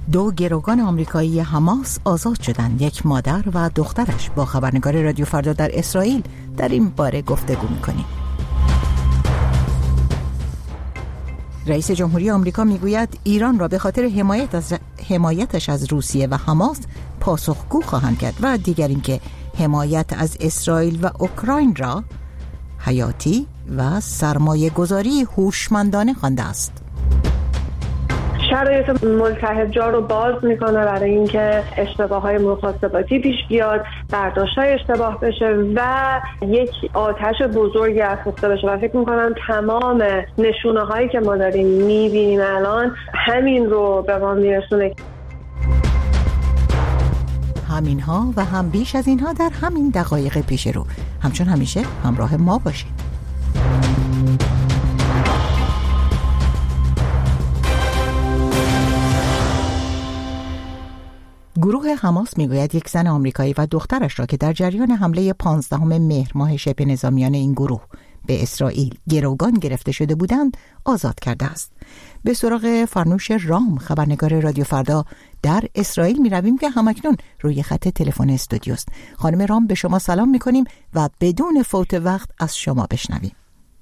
2 گروگان آمریکایی حماس آزاد شدند. یک مادر و دخترش با خبرنگار رادیو فردا در اسرائیل در این باره گفتگو می‌کنیم. رئیس جمهوری آمریکا میگوید ایران را به خاطر حمایتش از روسیه و حماس پاسخگو خواهند کرد و دیگر اینکه حمایت از اسرائیل و اوکراین را حیاتی و سرمایه گذاری هوشمندانه خوانده است. شرایط ملتهب رو باز میکنه برای اینکه اشتباهات محاسباتی پیش بیاد، برداشت‌های اشتباه بشه و یک آتش بزرگی افروخته بشه و فکر میکنم تمام نشونه‌هایی که ما داریم میبینیم الان همین رو به ما میرسونه. همینها و هم بیش از اینها در همین دقایق پیش رو. همچون همیشه همراه ما باشید. گروه حماس میگوید یک زن آمریکایی و دخترش را که در جریان حمله 15 مهر ماه شبه نظامیان این گروه به اسرائیل گروگان گرفته شده بودند آزاد کرده است. به سراغ فرنوش رام، خبرنگار رادیو فردا در اسرائیل می رویم که همکنون روی خط تلفن استودیوست. خانم رام، به شما سلام می کنیم و بدون فوت وقت از شما بشنویم.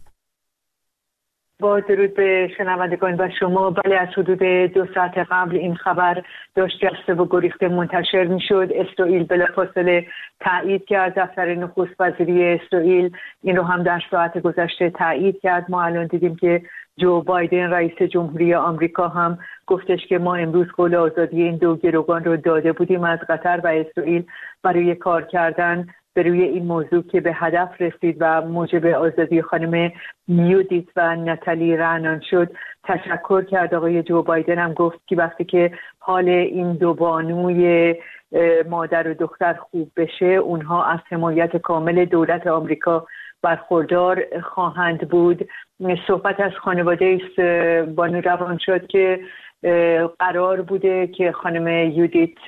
با درود به شنوندگان و شما. بله، از حدود 2 ساعت قبل این خبر داشت جسته و گریخته منتشر می شد. اسرائیل بلافاصله تایید کرد. دفتر نخست وزیری اسرائیل این رو هم در ساعت گذشته تایید کرد. ما الان دیدیم که جو بایدن رئیس جمهوری آمریکا هم گفتش که ما امروز قول آزادی این 2 گروگان رو داده بودیم از قطر و اسرائیل برای کار کردن به روی این موضوع که به هدف رسید و موجب آزادی خانم یودیت و ناتالی رعنان شد. تشکر کرد. آقای جو بایدن هم گفت که وقتی که حال این 2 بانوی مادر و دختر خوب بشه اونها از حمایت کامل دولت آمریکا برخوردار خواهند بود. صحبت از خانواده بانو روان شد که قرار بوده که خانم یودیت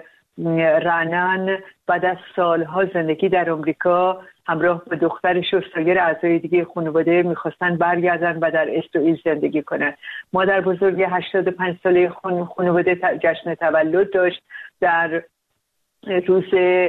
رعنان بعد از سالها زندگی در آمریکا همراه با دخترش و سایر اعضای دیگه خانواده میخواستن برگردن و در اسرائیل زندگی کنن. مادر بزرگ 85 ساله خانواده جشن تولد داشت در روز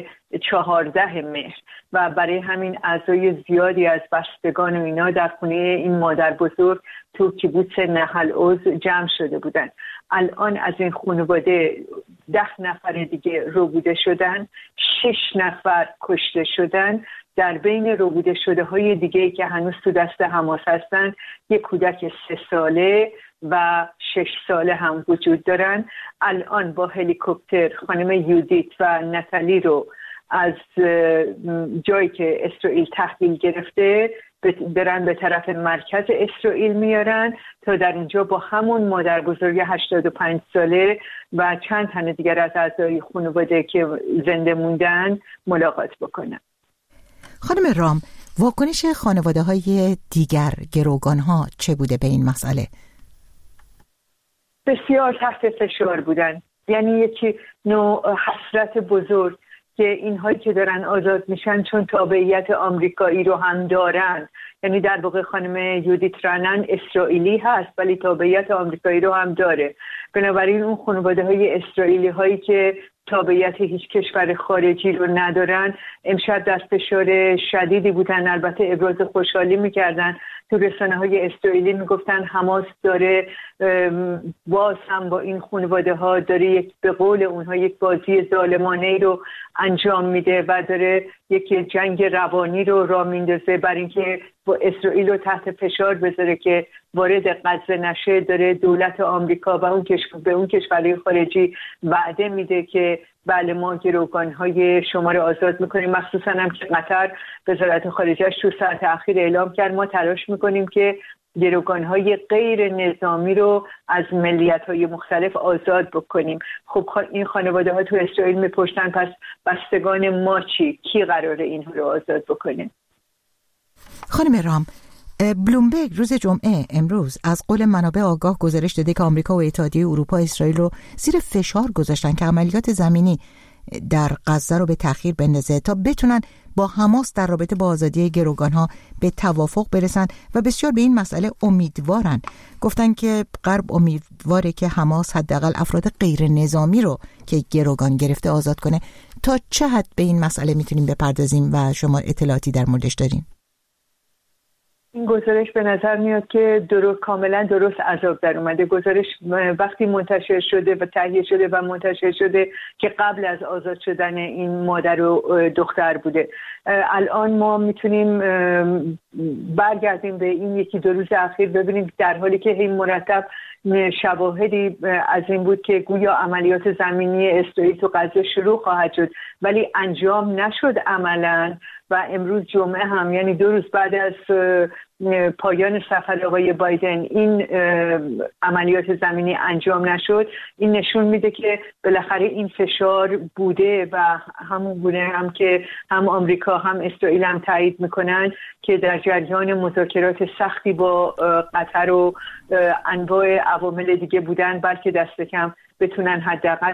14 مهر و برای همین اعضای زیادی از بستگان و اینا در خونه این مادر بزرگ تو کیبوتس نهل عوض جمع شده بودن. الان از این خانواده 10 نفر دیگه ربوده شدن، 6 نفر کشته شدن. در بین ربوده شده های دیگه که هنوز تو دست حماس هستن یک کودک 3 ساله و 6 ساله هم وجود دارن. الان با هلیکوپتر خانم یودیت و ناتالی رو از جایی که اسرائیل تحویل گرفته برن به طرف مرکز اسرائیل میارن تا در اونجا با همون مادر بزرگ 85 ساله و چند تن دیگر از اعضای خانواده که زنده موندن ملاقات بکنن. خانم رام، واکنش خانواده های دیگر گروگان ها چه بوده به این مسئله؟ بسیار تحت فشار بودن. یعنی یکی نوع حسرت بزرگ که اینهایی که دارن آزاد میشن چون تابعیت آمریکایی رو هم دارن. یعنی در واقع خانم یودیت رعنان اسرائیلی هست ولی تابعیت آمریکایی رو هم داره. بنابراین اون خانواده های اسرائیلی هایی که تابعیت هیچ کشور خارجی رو ندارن امشب دست فشار شدیدی بودن. البته ابراز خوشحالی میکردن. تو رسانه‌های اسرائیلی میگفتن حماس داره باز هم با این خانواده ها داره به قول اونها یک بازی ظالمانه رو انجام میده و داره یک جنگ روانی رو راه میندازه برای اینکه با اسرائیل رو تحت فشار بذاره که وارد غزه نشه. داره دولت آمریکا و به اون کشورهای خارجی وعده میده که بله ما گروگان‌های شما رو آزاد میکنیم. مخصوصا هم که قطر وزارت خارجه‌اش تو ساعت اخیر اعلام کرد ما تلاش میکنیم که گروگان‌های غیر نظامی رو از ملیت‌های مختلف آزاد بکنیم. خب این خانواده ها تو اسرائیل میپرسن پس بستگان ما چی؟ کی قراره اینها رو آزاد بکنه؟ خانم رام، بلومبرگ روز جمعه امروز از قول منابع آگاه گزارش داده که آمریکا و اتحادیه اروپا اسرائیل رو زیر فشار گذاشتن که عملیات زمینی در غزه رو به تأخیر بندازه تا بتونن با حماس در رابطه با آزادی گروگانها به توافق برسن و بسیار به این مسئله امیدوارن. گفتن که غرب امیدواره که حماس حداقل افراد غیر نظامی رو که گروگان گرفته آزاد کنه. تا چه حد به این مسئله میتونیم بپردازیم و شما اطلاعاتی در موردش دارین؟ این گزارش به نظر میاد که کاملا درست عذاب در اومده. گزارش وقتی منتشر شده و تهیه شده و منتشر شده که قبل از آزاد شدن این مادر و دختر بوده. الان ما میتونیم برگردیم به این یکی دو روز اخیر ببینیم در حالی که این مرتب شواهدی از این بود که گویا عملیات زمینی اسرائیل تو غزه شروع خواهد شد ولی انجام نشد عملاً و امروز جمعه هم یعنی 2 روز بعد از پایان سفر آقای بایدن این عملیات زمینی انجام نشد. این نشون میده که بالاخره این فشار بوده و همون بوده هم که هم آمریکا هم اسرائیل هم تایید میکنن که در جریان مذاکرات سختی با قطر و انواع عوامل دیگه بودن بلکه دست کم بتونن حداقل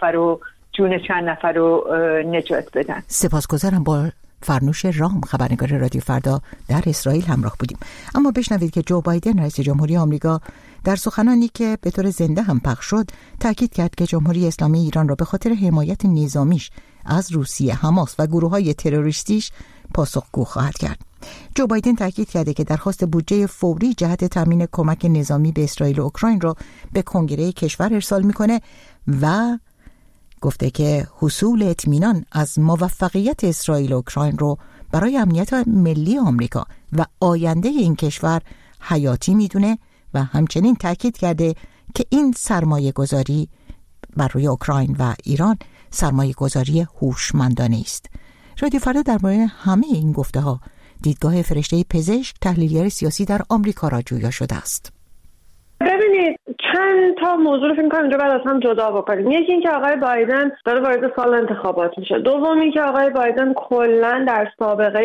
جون چند نفر رو نجات بدن. سپاسگزارم. با فرنوش رام، خبرنگار رادیو فردا در اسرائیل همراه بودیم. اما بشنوید که جو بایدن رئیس جمهوری آمریکا در سخنانی که به طور زنده هم پخش شد تاکید کرد که جمهوری اسلامی ایران را به خاطر حمایت نظامیش از روسیه، حماس و گروه‌های تروریستیش پاسخگو خواهد کرد. جو بایدن تاکید کرده که درخواست بودجه فوری جهت تامین کمک نظامی به اسرائیل و اوکراین را به کنگره کشور ارسال می‌کنه و گفته که حصول اطمینان از موفقیت اسرائیل و اوکراین رو برای امنیت ملی آمریکا و آینده این کشور حیاتی میدونه و همچنین تاکید کرده که این سرمایه گذاری بر روی اوکراین و ایران سرمایه گذاری هوشمندانه است. رادیو فردا درباره همه این گفته ها دیدگاه فرشته پزشک، تحلیلگر سیاسی در آمریکا را جویا شده است. ببینید چند تا موضوع رو فکر می‌کنم اینجا بعد از هم جدا بکنیم. یکی این که آقای بایدن داره وارد سال انتخابات میشه. دومی که آقای بایدن کلاً در سابقه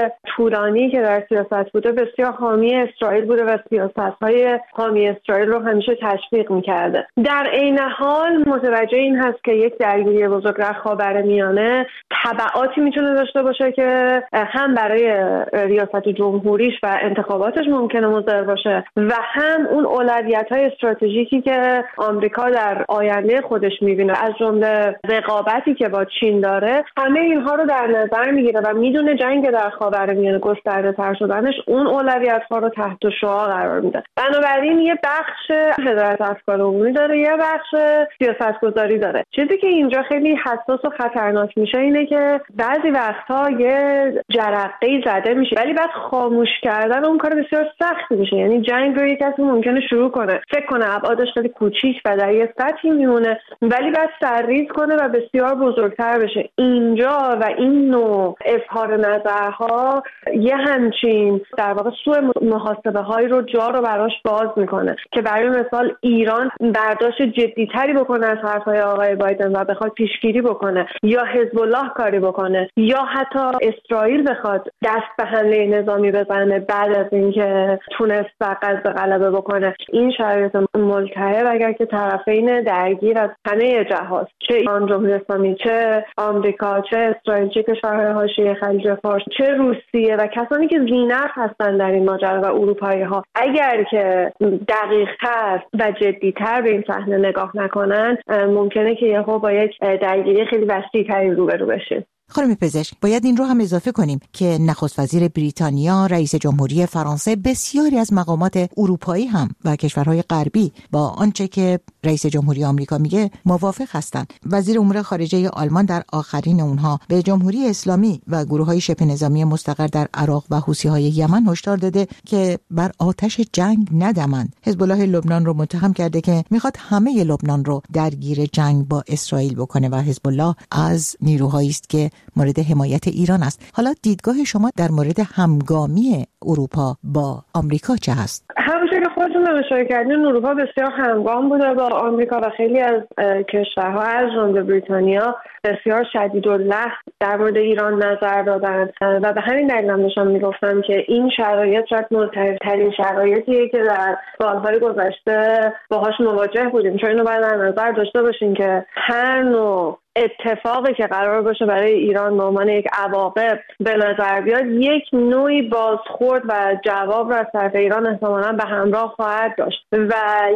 طولانی که در سیاست بوده بسیار حامی اسرائیل بوده و سیاست‌های حامی اسرائیل رو همیشه تشویق می‌کرده. در عین حال متوجه این هست که یک درگیری بزرگ در خاورمیانه تبعاتی میتونه داشته باشه که هم برای ریاست جمهوریش و انتخاباتش ممکنه مضر باشه و هم اون اولویت‌های استراتژیکی که آمریکا در آینده خودش می‌بینه از جمله رقابتی که با چین داره، همه اینها رو در نظر می‌گیره و میدونه جنگ در خاورمیانه گسترده‌تر شدنش اون اولویت‌ها رو تحت شعاع قرار میده. بنابراین یه بخش هدایت افکار عمومی داره، یه بخش سیاست‌گذاری داره. چیزی که اینجا خیلی حساس و خطرناک میشه اینه که بعضی وقت‌ها یه جرقه‌ای زده میشه ولی بعد خاموش کردن اون کار بسیار سخت میشه. یعنی جنگ رو یک کسی ممکنه شروع کنه، فکر کنه ابعادش خیلی کوچیک و در یه سطحی میمونه ولی بعد سرریز کنه و بسیار بزرگتر بشه. اینجا و این نوع اظهار نظرها یه همچین در واقع سوء محاسبه هایی رو جا رو براش باز میکنه که برای مثال ایران برداشت جدیتری بکنه از حرفهای آقای بایدن و بخواد پیشگیری بکنه یا حزب الله کاری بکنه یا حتی اسرائیل بخواد دست به حمله نظامی بزنه بعد از اینکه تونست بر غزه غلبه بکنه. این شرایط ملتهب اگر که طرفین درگیر از همه جهات، چه ایران، جمهوری اسلامی، چه آمریکا، چه اسرائیل، چه کشورهای حاشیه خلیج فارس، چه روسیه و کسانی که ذی‌نفع هستن در این ماجرا و اروپایی ها، اگر که دقیق‌تر و جدی‌تر به این صحنه نگاه نکنن ممکنه که یهو با یک درگیری خیلی وسیع‌تری روبرو بشه. خانم پزشک، باید این رو هم اضافه کنیم که نخست وزیر بریتانیا، رئیس جمهوری فرانسه، بسیاری از مقامات اروپایی هم و کشورهای غربی با آنچه که رئیس جمهوری آمریکا میگه موافق هستند. وزیر امور خارجه آلمان در آخرین اونها به جمهوری اسلامی و گروه‌های شبه نظامی مستقر در عراق و حوثی‌های یمن هشدار داده که بر آتش جنگ ندمند. حزب الله لبنان رو متهم کرده که میخواد همه لبنان رو درگیر جنگ با اسرائیل بکنه و حزب الله از نیروهایی است که مورد حمایت ایران است. حالا دیدگاه شما در مورد همگامی اروپا با آمریکا چه هست؟ همونطور که خودتون اشاره کردین اروپا بسیار همگام بوده با آمریکا و خیلی از کشورها از جمله بریتانیا بسیار شدیداللحن در مورد ایران نظر دادن و به همین دلیل هم داشتم میگفتم که این شرایط شاید مضطرب‌ترین شرایطیه که در سالهای گذشته باهاش مواجه بودیم. چون اینو باید در نظر داشته باشین که هر نوع اتفاقی که قرار باشه برای ایران به عنوان یک عواقب به نظر بیاد، یک نوعی بازخورد و جواب را از طرف ایران احتمالاً به همراه خواهد داشت. و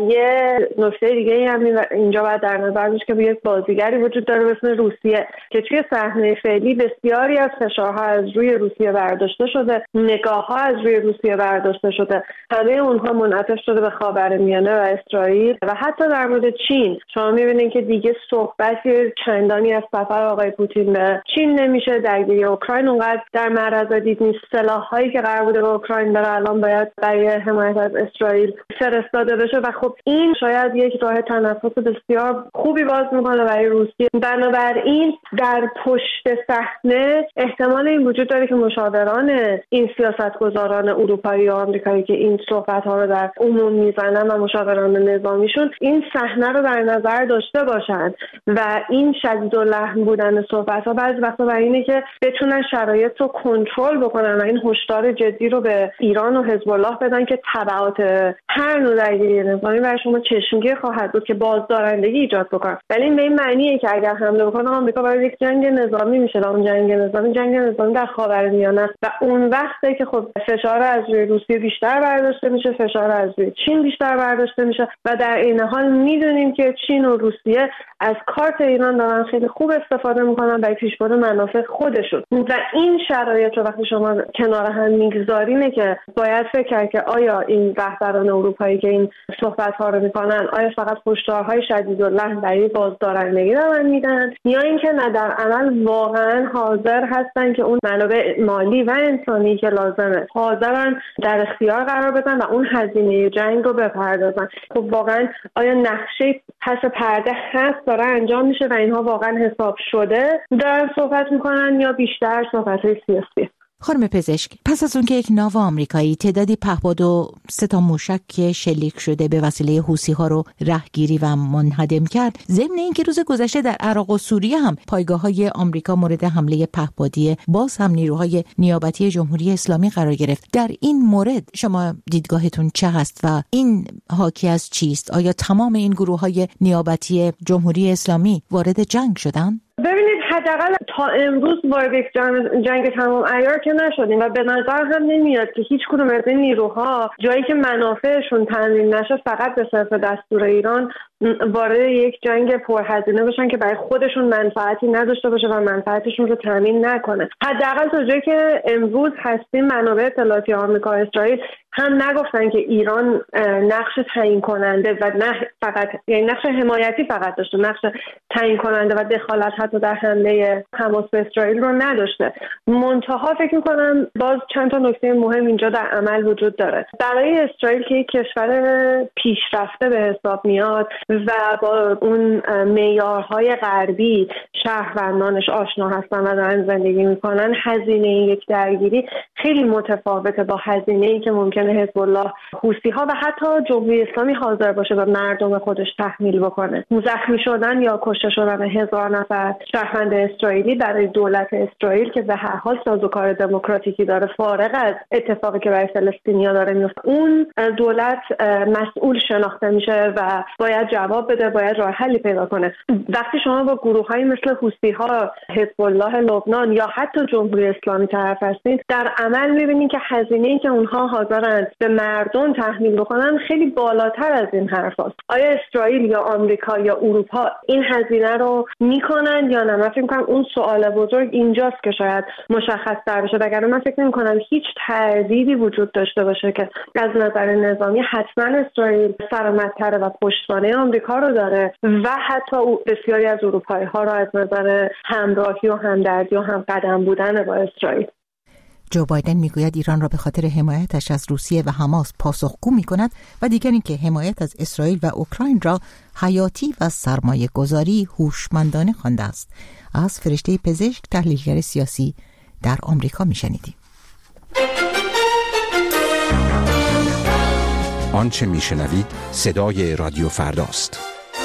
یه نکته دیگه هم اینجا باید در نظر بشه که یک بازیگری وجود داره به اسم روسیه که توی صحنه فعلی بسیاری از فشارها از روی روسیه برداشته شده، نگاه‌ها از روی روسیه برداشته شده، همه اونها منعطف شده به خاورمیانه و اسرائیل و حتی در مورد چین. شما می‌بینید که دیگه صحبتی چندانی از سفر آقای پوتین به چین نمیشه، درگیری اوکراین اونقدر در معرض دید نیست، سلاح‌هایی که قرار بوده به اوکراین بره الان باید برای حمایت از اسرائیل فرستاده بشه و خب این شاید یک راه تنفس بسیار خوبی باز میکنه برای روسیه. بنابراین در پشت صحنه احتمال این وجود داره که مشاوران این سیاستگزاران اروپایی و آمریکایی که این صحبت‌ها رو در عموم میزنن و مشاوران نظامیشون این صحنه رو در نظر داشته باشند و این شدیداللحن بودن صحبت‌ها بعضی وقتا برای اینه که بتونن شرایط رو کنترل بکنن و این هشدار جدی رو به ایران و حزب الله بدن که تبعات هر نوع درگیری نظامی برای شما چشمگیر خواهد بود که بازدارندگی ایجاد بکنه. ولی این به این معنیه که اگر حمله بکنه آمریکا برای یک جنگ نظامی میشه و اون جنگ نظامی در خاورمیانه است و اون وقته که خب فشار از روی روسیه بیشتر برداشته میشه، فشار از روی چین بیشتر برداشته میشه و در این حال میدونیم که چین و روسیه از کارت ایران دارن خیلی خوب استفاده میکنن برای پیشبرد منافع خودشون و این شرایط رو وقتی شما کنار هم میگذارینه که باید فکر کرد که آیا این رهبران اروپایی که این صحبت‌ها رو میکنن آیا فقط هشدارهای شدیداللحن برای بازدارندگی دارن میدن یا اینکه نه در عمل واقعا حاضر هستن که اون منابع مالی و انسانی که لازمه حاضرن در اختیار قرار بدن و اون هزینه جنگ رو بپردازن. خب واقعا آیا نقشه پس پرده هست داره انجام میشه و اینها واقعا حساب شده دارن صحبت میکنن یا بیشتر صحبت‌های سیاسی؟ خانم پزشک، پس از اون که یک ناو آمریکایی تعدادی پهپاد و 3 موشک که شلیک شده به وسیله حوثی‌ها رو رهگیری و منهدم کرد، ضمن اینکه روز گذشته در عراق و سوریه هم پایگاه‌های آمریکا مورد حمله پهپادی باز هم نیروهای نیابتی جمهوری اسلامی قرار گرفت، در این مورد شما دیدگاهتون چه هست و این حاکی از چیست؟ آیا تمام این گروه‌های نیابتی جمهوری اسلامی وارد جنگ شدن؟ ببینید حداقل تا امروز وارد یک جنگ تمام عیار که نشدیم و به نظر هم نمیاد که هیچ کدوم از این نیروها جایی که منافعشون تامین نشه فقط به صرف دستور ایران وارد یک جنگ پرهزینه بشن که برای خودشون منفعتی نداشته باشه و منفعتشون رو تامین نکنه. حداقل تا جایی که امروز هستیم منابع اطلاعاتی آمریکا و اسرائیل هم نگفتن که ایران نقش تعیین کننده و نه فقط یعنی نقش حمایتی فقط داشته، نقش تعیین کننده و دخالت حتی در حمله حماس به اسرائیل رو نداشته. منتها فکر می‌کنم باز چند تا نکته مهم اینجا در عمل وجود داره. برای اسرائیل که یک کشور پیشرفته به حساب میاد و با اون معیارهای غربی شهروندانش آشنا هستن و دارن زندگی میکنن، هزینه یک درگیری خیلی متفاوته با هزینه‌ای که ممکنه حزب الله، حوثی‌ها و حتی جمهوری اسلامی حاضر باشه به مردم خودش تحمیل بکنه. زخمی شدن یا کشته شدن 1000 نفر شهروند اسرائیلی برای دولت اسرائیل که به هر حال سازوکار دموکراتیکی داره، فارغ از اتفاقی که برای فلسطینیا داره میفته، اون دولت مسئول شناخته میشه و باید جواب بده، باید راه حلی پیدا کنه. وقتی شما با گروه‌های مثل حوثی‌ها، حزب الله لبنان یا حتی جمهوری اسلامی طرف هستید، در عمل می‌بینید که هزینه‌ای که اونها حاضرن به مردم تحمیل بکنن خیلی بالاتر از این حرفاست. آیا اسرائیل یا آمریکا یا اروپا این هزینه رو میکنن یا نه؟ من فکر می‌کنم اون سوال بزرگ اینجاست که شاید مشخص‌تر بشه. وگرنه من فکر نمی‌کنم هیچ تردیدی وجود داشته باشه که از نظر نظامی حتما اسرائیل سرمدتر و پشتوانه آمریکا رو داره و حتی بسیاری از اروپایی‌ها رو از نظر همراهی و همدردی و همقدم بودن با اسرائیل. جو بایدن میگوید ایران را به خاطر حمایتش از روسیه و حماس پاسخگو می‌کند و دیگر اینکه حمایت از اسرائیل و اوکراین را حیاتی و سرمایه‌گذاری هوشمندانه خوانده است. از فرشته پزشک، تحلیلگر سیاسی در آمریکا میشنیدیم. آنچه میشنوید صدای رادیو فرداست.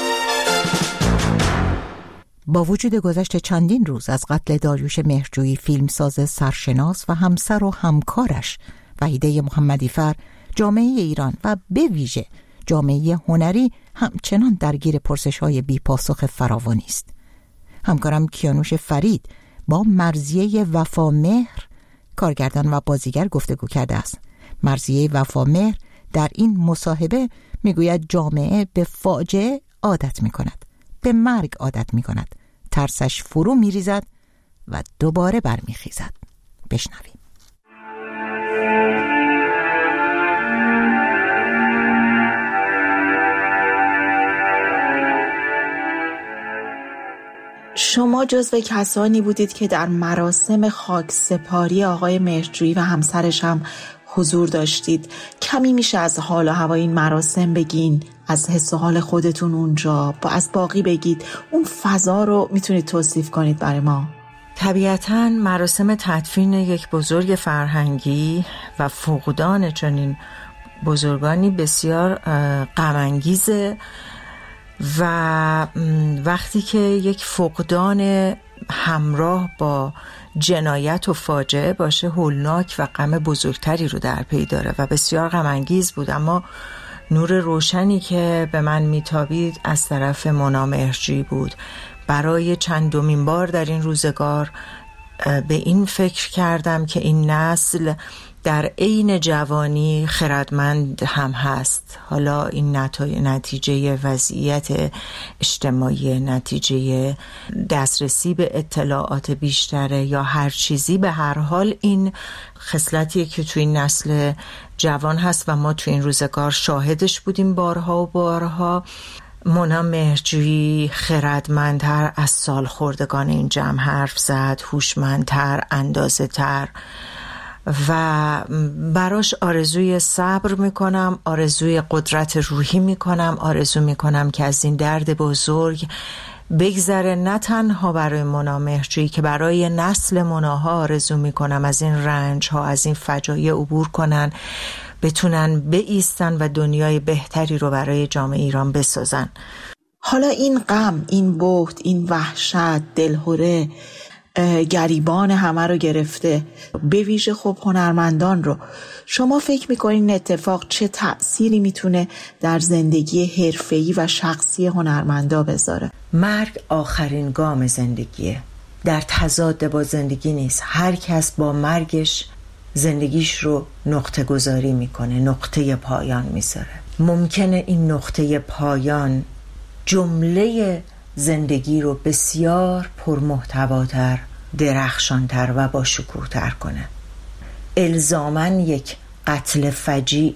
با وجود گذشت چندین روز از قتل داریوش مهرجویی، فیلمساز سرشناس و همسر و همکارش وحیده محمدی‌فر، جامعه ایران و به ویژه جامعه هنری همچنان درگیر پرسش‌های بی‌پاسخ فراوانی است. همکارم کیانوش فرید با مرضیه وفامهر کارگردان و بازیگر گفتگو کرده است. مرضیه وفامهر در این مصاحبه میگوید جامعه به فاجعه عادت میکند، به مرگ عادت میکند، ترسش فرو میریزد و دوباره برمیخیزد. بشنویم. شما جزو کسانی بودید که در مراسم خاکسپاری آقای مهرجویی و همسرش هم حضور داشتید. کمی میشه از حال و هوای این مراسم بگین، از حس و حال خودتون اونجا، از باقی بگید، اون فضا رو میتونید توصیف کنید برای ما؟ طبیعتاً مراسم تدفین یک بزرگ فرهنگی و فقدان چنین بزرگانی بسیار غم انگیزه و وقتی که یک فقدان همراه با جنایت و فاجعه باشه هولناک و غم بزرگتری رو در پی داره و بسیار غم انگیز بود. اما نور روشنی که به من میتابید از طرف مونا مهرجویی بود. برای چندمین بار در این روزگار به این فکر کردم که این نسل در عین جوانی خردمند هم هست. حالا این نتیجه وضعیت اجتماعی، نتیجه دسترسی به اطلاعات بیشتره یا هر چیزی، به هر حال این خصلتیه که توی این نسل جوان هست و ما توی این روزگار شاهدش بودیم بارها و بارها. مونا مهرجویی خردمندتر از سالخوردگان این جمع حرف زد، هوشمندتر، اندازه‌تر و براش آرزوی صبر میکنم، آرزوی قدرت روحی میکنم، آرزو میکنم که از این درد بزرگ بگذره، نه تنها برای مونا مهرجویی که برای نسل مناها آرزو میکنم از این رنج ها، از این فجایع عبور کنن، بتونن بایستن و دنیای بهتری رو برای جامعه ایران بسازن. حالا این غم، این بهت، این وحشت، دلهره گریبان همه رو گرفته، به ویژه خب هنرمندان رو. شما فکر میکنین این اتفاق چه تأثیری میتونه در زندگی حرفه‌ای و شخصی هنرمندا بذاره؟ مرگ آخرین گام زندگیه، در تضاد با زندگی نیست. هر کس با مرگش زندگیش رو نقطه گذاری میکنه، نقطه پایان میذاره. ممکنه این نقطه پایان جمله زندگی رو بسیار پرمحتواتر، درخشانتر و با شکوه‌تر کنه. الزاماً یک قتل فجیع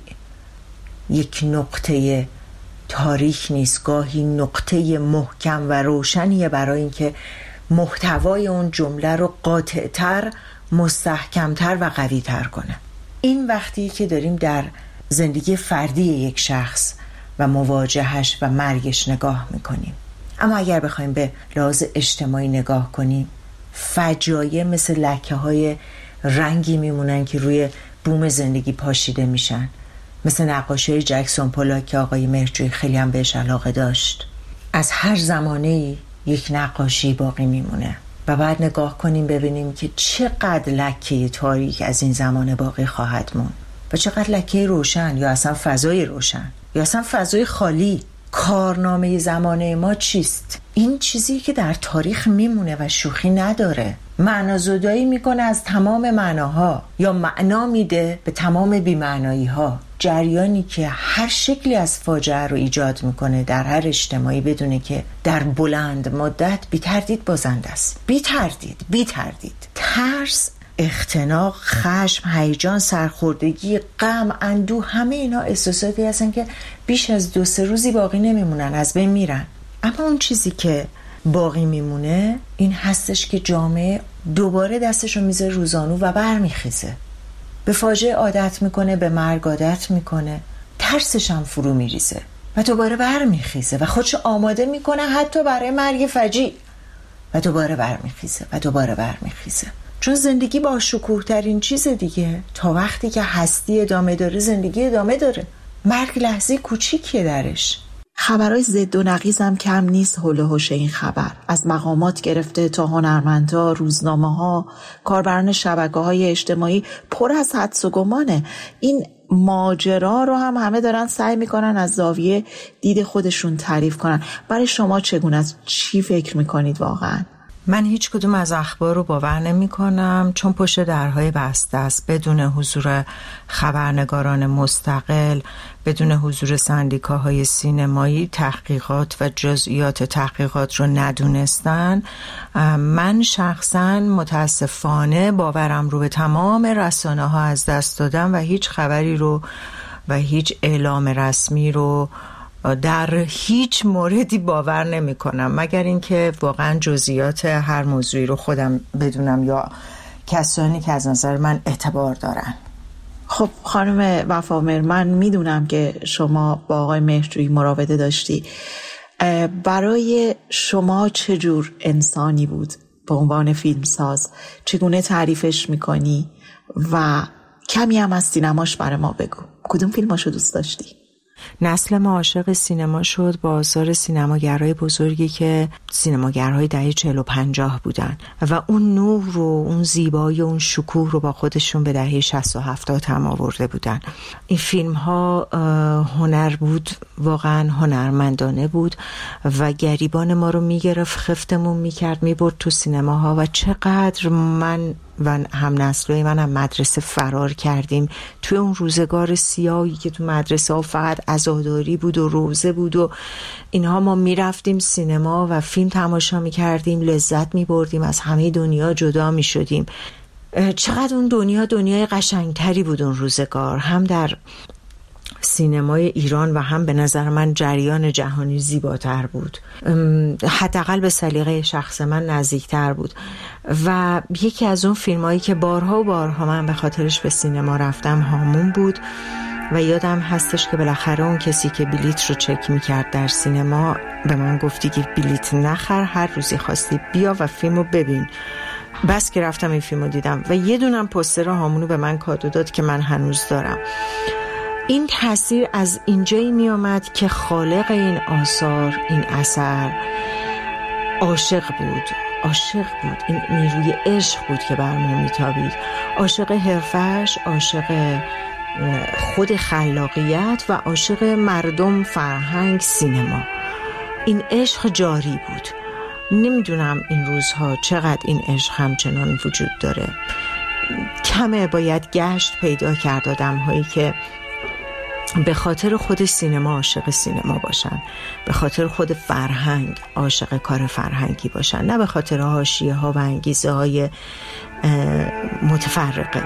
یک نقطه تاریخ نیست، گاهی نقطه محکم و روشنیه برای اینکه محتوای اون جمله رو قاطع‌تر، مستحکمتر و قوی‌تر کنه. این وقتی که داریم در زندگی فردی یک شخص و مواجهش و مرگش نگاه میکنیم. اما اگر بخوایم به لحاظ اجتماعی نگاه کنیم، فجایع مثل لکه های رنگی میمونن که روی بوم زندگی پاشیده میشن، مثل نقاشی جکسون پولاک که آقای مهرجویی خیلی هم بهش علاقه داشت. از هر زمانه یک نقاشی باقی میمونه و بعد نگاه کنیم ببینیم که چقدر لکه تاریک از این زمانه باقی خواهد موند و چقدر لکه روشن یا اصلا فضای روشن یا اصلا فضای خالی. کارنامه زمانه ما چیست؟ این چیزی که در تاریخ میمونه و شوخی نداره. معنازدایی میکنه از تمام معناها یا معنا میده به تمام بی‌معنایی ها. جریانی که هر شکلی از فاجعه رو ایجاد میکنه در هر اجتماعی بدونه که در بلند مدت بی‌تردید بازنده است. بی‌تردید. ترس، اختناق، خشم، هیجان، سرخوردگی، غم، اندوه، همه اینا احساساتی هستن که بیش از 2-3 روزی باقی نمیمونن، از بین میرن. اما اون چیزی که باقی میمونه این هستش که جامعه دوباره دستشو میذاره روزانو و برمیخیزه، به فاجعه عادت میکنه، به مرگ عادت میکنه، ترسش هم فرو میریزه و دوباره برمیخیزه و خودشو آماده میکنه حتی برای مرگ فجیع و دوباره برمیخیزه. چون زندگی با شکوه ترین چیز دیگه. تا وقتی که هستی ادامه داره زندگی ادامه داره. مرگ لحظه کوچیکیه درش. خبرهای ضد و نقیض هم کم نیست حول و حوش این خبر، از مقامات گرفته تا هنرمندا، روزنامه‌ها، کاربران شبکه‌های اجتماعی پر از حدس و گمانه. این ماجرا رو هم همه دارن سعی میکنن از زاویه دید خودشون تعریف کنن. برای شما چگونه است؟ چی فکر میکنید واقعا؟ من هیچ کدوم از اخبار رو باور نمی کنم، چون پشت درهای بسته است، بدون حضور خبرنگاران مستقل، بدون حضور سندیکاهای سینمایی، تحقیقات و جزئیات تحقیقات رو ندونستن. من شخصا متاسفانه باورم رو به تمام رسانه ها از دست دادم و هیچ خبری رو و هیچ اعلام رسمی رو در هیچ موردی باور نمی کنم، مگر اینکه واقعا جزئیات هر موضوعی رو خودم بدونم یا کسانی که از نظر من اعتبار دارن. خب خانم وفامهر، من میدونم که شما با آقای مهرجویی مراوده داشتی. برای شما چجور انسانی بود به عنوان فیلمساز؟ چگونه تعریفش میکنی؟ و کمی هم از سینماش برای ما بگو. کدوم فیلماشو دوست داشتی؟ نسل ما عاشق سینما شد با آثار سینماگرای بزرگی که سینماگرهای دهه 40 و 50 بودن و اون نور رو، اون زیبایی و اون شکوه رو با خودشون به دهه 60 و 70 هم آورده بودن. این فیلم ها هنر بود، واقعا هنرمندانه بود و گریبان ما رو میگرفت، خفتمون میکرد، میبرد تو سینماها. و چقدر من و هم نسلای من هم مدرسه فرار کردیم توی اون روزگار سیاهی که تو مدرسه ها فقط عزاداری بود و روزه بود و اینها. ما میرفتیم سینما و فیلم تماشا میکردیم، لذت میبردیم، از همه دنیا جدا میشدیم. چقدر اون دنیای قشنگتری بود اون روزگار، هم در سینمای ایران و هم به نظر من جریان جهانی زیباتر بود، حداقل به سلیقه شخص من نزدیکتر بود. و یکی از اون فیلمایی که بارها و بارها من به خاطرش به سینما رفتم هامون بود و یادم هستش که بالاخره اون کسی که بلیت رو چک میکرد در سینما به من گفتی که بلیت نخر، هر روزی خواستی بیا و فیلمو ببین. بس که رفتم این فیلمو دیدم و یه دونم پوستر هامونو به من کادو داد که من هنوز دارم. این تاثیر از اینجایی می آمد که خالق این آثار، این اثر عاشق بود. این نیروی عشق بود که بر ما میتابید، عاشق حرفش، عاشق خود خلاقیت و عاشق مردم، فرهنگ، سینما. این عشق جاری بود. نمیدونم این روزها چقدر این عشق همچنان وجود داره. کمه باید گشت پیدا کرد آدم هایی که به خاطر خود سینما عاشق سینما باشن، به خاطر خود فرهنگ عاشق کار فرهنگی باشن، نه به خاطر حاشیه ها و انگیزه های متفرقه.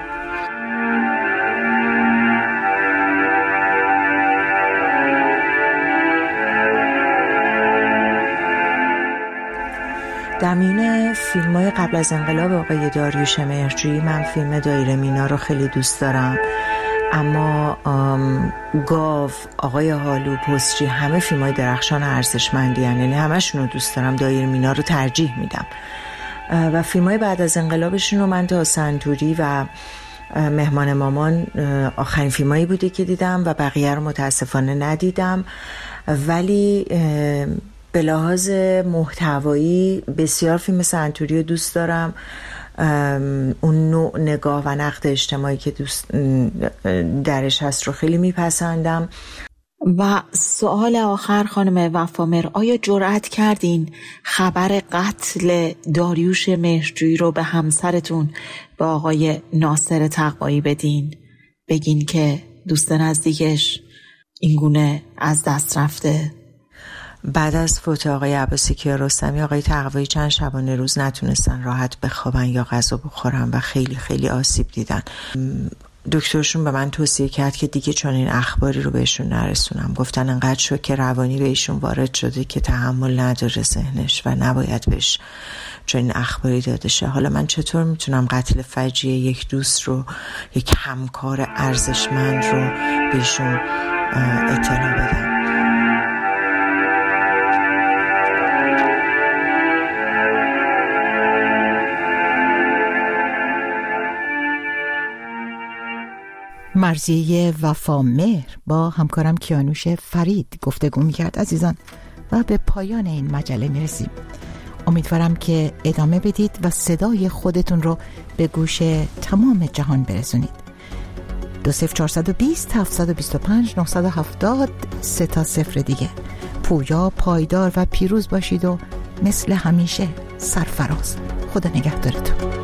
در میون فیلم‌های قبل از انقلاب آقای داریوش مهرجویی من فیلم دایره مینا رو خیلی دوست دارم، اما گاو، آقای هالو، پستچی، همه فیلم‌های درخشان ارزشمندی هستند، یعنی همشون رو دوست دارم. دایره مینا رو ترجیح میدم. و فیلم‌های بعد از انقلابشون رو من تا سنتوری و مهمان مامان آخرین فیلمایی بوده که دیدم و بقیه رو متاسفانه ندیدم. ولی به لحاظ محتوایی بسیار فیلم سنتوری رو دوست دارم. اون نوع نگاه و نقد اجتماعی که دوست درش هست رو خیلی میپسندم. و سوال آخر خانم وفامهر، آیا جرأت کردین خبر قتل داریوش مهرجویی رو به همسرتون، به آقای ناصر تقوایی بدین؟ بگین که دوست نزدیکش اینگونه از دست رفته؟ بعد از فوت آقای عباسی کیارستمی، آقای تقوایی چند شبانه روز نتونستن راحت بخوابن یا غذا بخورن و خیلی خیلی آسیب دیدن. دکترشون به من توصیه کرد که دیگه چون این اخباری رو بهشون نرسونم. گفتن انقدر شوک روانی بهشون وارد شده که تحمل نداره ذهنش و نباید بهش چون این اخباری داده شه. حالا من چطور میتونم قتل فجیع یک دوست رو، یک همکار ارزشمند رو بهشون اطلاع بدم؟ مرضیه وفامهر با همکارم کیانوش فرید گفتگو می‌کرد. عزیزان، و به پایان این مجله میرسیم. امیدوارم که ادامه بدید و صدای خودتون رو به گوش تمام جهان برسونید. 20420 725 970 3 تا 0 دیگه. پویا، پایدار و پیروز باشید و مثل همیشه سرفراز. خدا نگهدارتون.